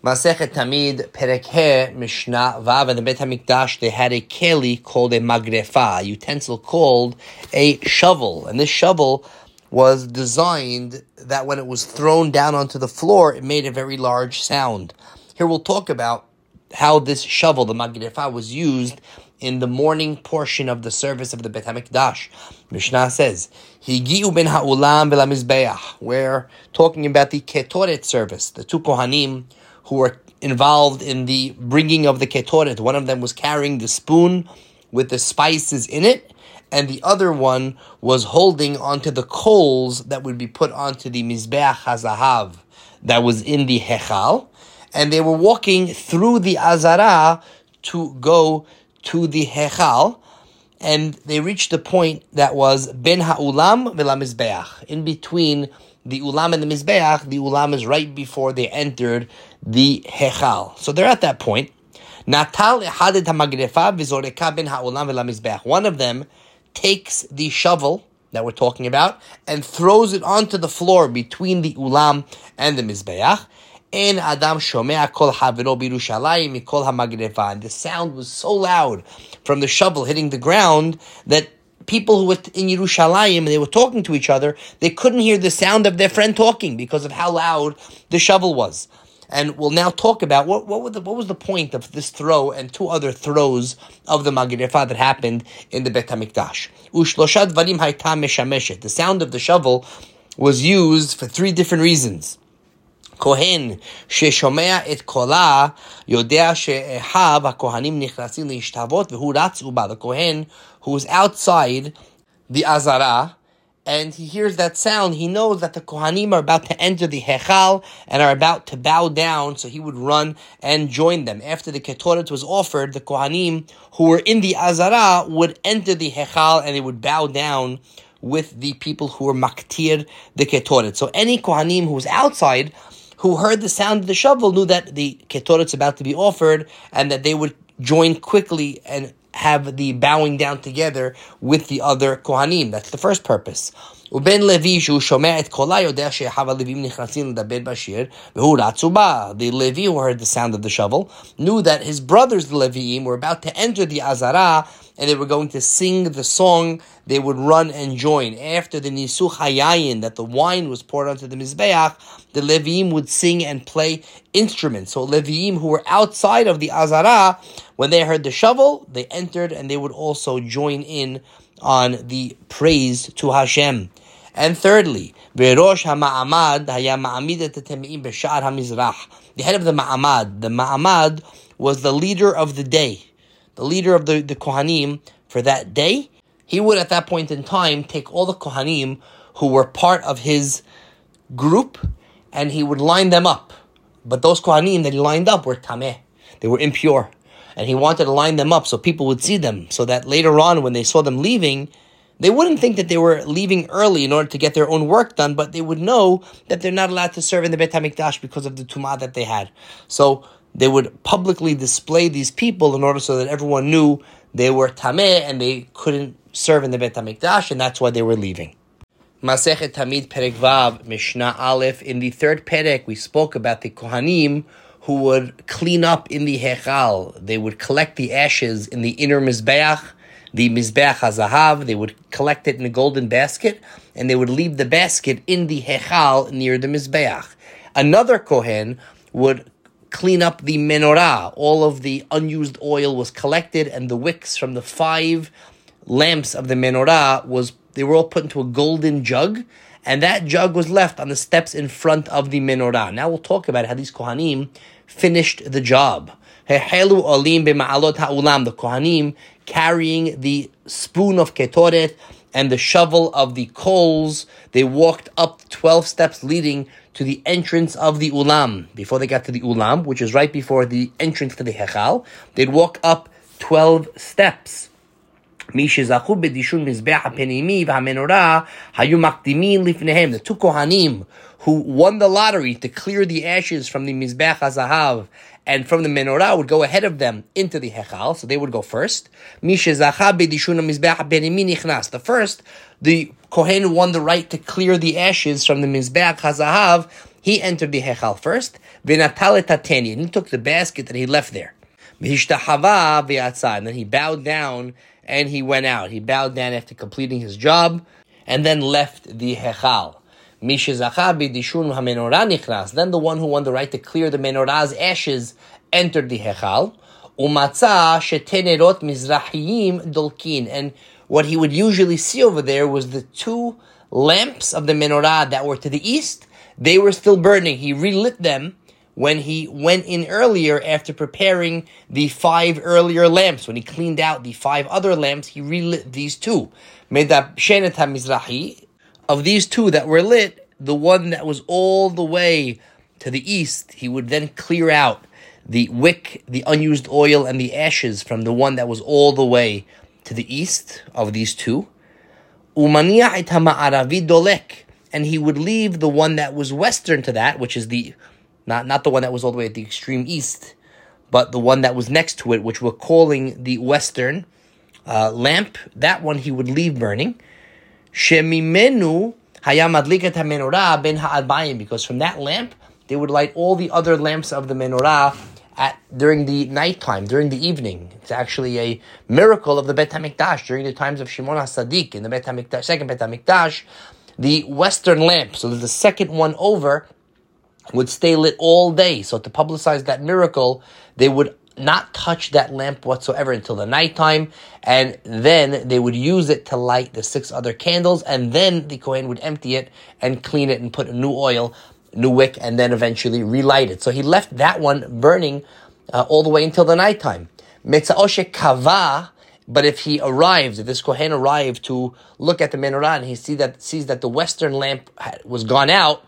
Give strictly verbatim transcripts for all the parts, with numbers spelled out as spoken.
Masechet Tamid, Perek He, Mishnah Vav, and the Beit HaMikdash, they had a keli called a magrefa, a utensil called a shovel. And this shovel was designed that when it was thrown down onto the floor, it made a very large sound. Here we'll talk about how this shovel, the magrefa, was used in the morning portion of the service of the Beit HaMikdash. Mishnah says, Higi'u ben ha'ulam v'lamizbeach. We're talking about the ketoret service, the two kohanim who were involved in the bringing of the ketoret. One of them was carrying the spoon with the spices in it, and the other one was holding onto the coals that would be put onto the mizbeach hazahav that was in the hechal, and they were walking through the azara to go to the hechal, and they reached the point that was ben ha'ulam v'lamizbeach, in between the ulam and the mizbeach. The ulam is right before they entered the hechal. So they're at that point. Natal echad hamagrefa v'zoreka ben ha'ulam v'lamizbeach. One of them takes the shovel that we're talking about and throws it onto the floor between the ulam and the mizbeach. En adam shomea kol haviro b'Yerushalayim mikol hamagrefa. And the sound was so loud from the shovel hitting the ground that people who were in Yerushalayim, they were talking to each other, they couldn't hear the sound of their friend talking because of how loud the shovel was. And we'll now talk about what what, was the, what was the point of this throw and two other throws of the magrefa that happened in the Beit HaMikdash. Ushlosha dvarim hayta meshameshet. The sound of the shovel was used for three different reasons. Kohen sheshomea et kola yodea she'ehav hakohanim nichnasim leishtavot v'hu ratz uba. The kohen who was outside the azara, and he hears that sound, he knows that the kohanim are about to enter the hechal and are about to bow down, so he would run and join them. After the ketoret was offered, the kohanim who were in the azara would enter the hechal and they would bow down with the people who were maktir the ketoret. So any kohanim who was outside, who heard the sound of the shovel, knew that the ketoret is about to be offered and that they would join quickly and have the bowing down together with the other kohanim. That's the first purpose. Uben Levi shu shomea et kola yodea she'ehav haleviim nichnasim ledaber bashir v'hu ratzu ba. The Levi who heard the sound of the shovel knew that his brothers, the Leviim, were about to enter the azara and they were going to sing the song. They would run and join. After the nisuch hayayin, that the wine was poured onto the mizbeach, the Leviim would sing and play instruments. So Leviim who were outside of the azara, when they heard the shovel, they entered and they would also join in on the praise to Hashem. And thirdly, Berosh HaMa'amad haya ma'amid et hatemeim b'sha'ar hamizrach. The head of the Ma'amad. The Ma'amad was the leader of the day, the leader of the, the Kohanim for that day. He would at that point in time take all the Kohanim who were part of his group and he would line them up. But those Kohanim that he lined up were tameh. They were impure. And he wanted to line them up so people would see them, so that later on when they saw them leaving, they wouldn't think that they were leaving early in order to get their own work done, but they would know that they're not allowed to serve in the Beit HaMikdash because of the tumah that they had. So they would publicly display these people in order so that everyone knew they were tameh and they couldn't serve in the Beit HaMikdash, and that's why they were leaving. Masechet Tamid Perek Vav, Mishnah Aleph. In the third Perek, we spoke about the Kohanim who would clean up in the hechal. They would collect the ashes in the inner mizbeach, the mizbeach hazahav. They would collect it in a golden basket, and they would leave the basket in the hechal near the mizbeach. Another kohen would clean up the menorah. All of the unused oil was collected, and the wicks from the five lamps of the menorah was they were all put into a golden jug, and that jug was left on the steps in front of the menorah. Now we'll talk about how these kohanim finished the job. Hehelu olim b'ma'alot ha'ulam. The kohanim carrying the spoon of ketoret and the shovel of the coals. They walked up twelve steps leading to the entrance of the ulam. Before they got to the ulam, which is right before the entrance to the hechal, they'd walk up twelve steps. The two kohanim who won the lottery to clear the ashes from the mizbeach hazahav and from the menorah would go ahead of them into the hechal, so they would go first. The first, the kohen won the right to clear the ashes from the mizbeach hazahav. He entered the hechal first. V'natal tateni, and he took the basket that he left there. V'hishtahava v'yatzah, and then he bowed down and he went out. He bowed down after completing his job and then left the hechal. Mishezacha b'dishun hamenorah nichnas. Then the one who won the right to clear the menorah's ashes entered the hechal. Umatzah shetenerot mizrahiyim dolkin, and what he would usually see over there was the two lamps of the menorah that were to the east. They were still burning. He relit them when he went in earlier after preparing the five earlier lamps. When he cleaned out the five other lamps, he relit these two. Medab shenet hamizrahi, of these two that were lit, the one that was all the way to the east, he would then clear out the wick, the unused oil, and the ashes from the one that was all the way to the east of these two. Umaniya et hama'aravi dolek, and he would leave the one that was western to that, which is the not not the one that was all the way at the extreme east, but the one that was next to it, which we're calling the western uh, lamp. That one he would leave burning. Shemimenu hayam adlikat hamenorah ben ha'arbayim, because from that lamp they would light all the other lamps of the menorah at during the nighttime, during the evening. It's actually a miracle of the Bet HaMikdash. During the times of Shimon HaSadik in the Bet HaMikdash, second Bet HaMikdash, the western lamp, so the second one over, would stay lit all day. So to publicize that miracle, they would not touch that lamp whatsoever until the nighttime, and then they would use it to light the six other candles, and then the Kohen would empty it and clean it and put a new oil, new wick, and then eventually relight it. So he left that one burning uh, all the way until the nighttime. Metza'oshe kava, but if he arrived, if this Kohen arrived to look at the menorah and he see that, sees that the western lamp had, was gone out,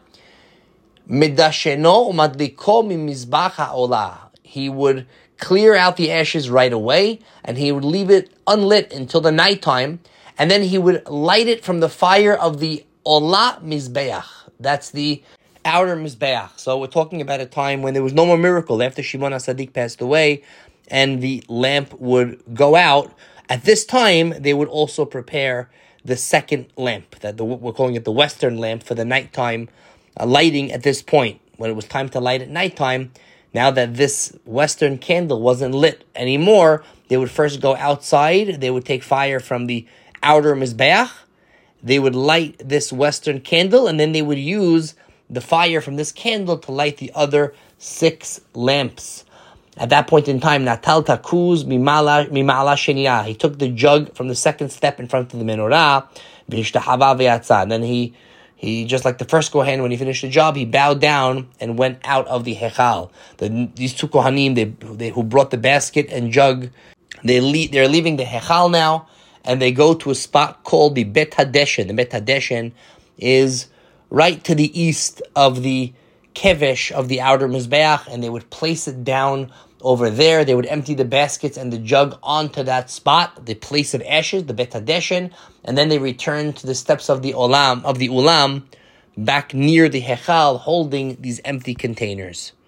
midasheno umadliko mimizbach ha'olah, he would clear out the ashes right away, and he would leave it unlit until the nighttime, and then he would light it from the fire of the olah mizbeach. That's the outer mizbeach. So we're talking about a time when there was no more miracle after Shimon HaSadik passed away, and the lamp would go out. At this time, they would also prepare the second lamp, that the, we're calling it the western lamp, for the nighttime uh, lighting. At this point, when it was time to light at nighttime, now that this western candle wasn't lit anymore, they would first go outside, they would take fire from the outer mizbeach, they would light this western candle, and then they would use the fire from this candle to light the other six lamps. At that point in time, Natal Takuz Mimala Mimala Sheniah, he took the jug from the second step in front of the menorah, V'hishtahava v'yatzah, and then he He, just like the first Kohen, when he finished the job, he bowed down and went out of the Hechal. The, these two Kohanim, they, they, who brought the basket and jug, they le- they're leaving the Hechal now, and they go to a spot called the Bet Hadeshen. The Bet Hadeshen is right to the east of the Kevesh, of the outer Mizbeach, and they would place it down over there. They would empty the baskets and the jug onto that spot, the place of ashes, the Bet Hadeshen, and then they return to the steps of the Olam, of the Ulam, back near the Hechal, holding these empty containers.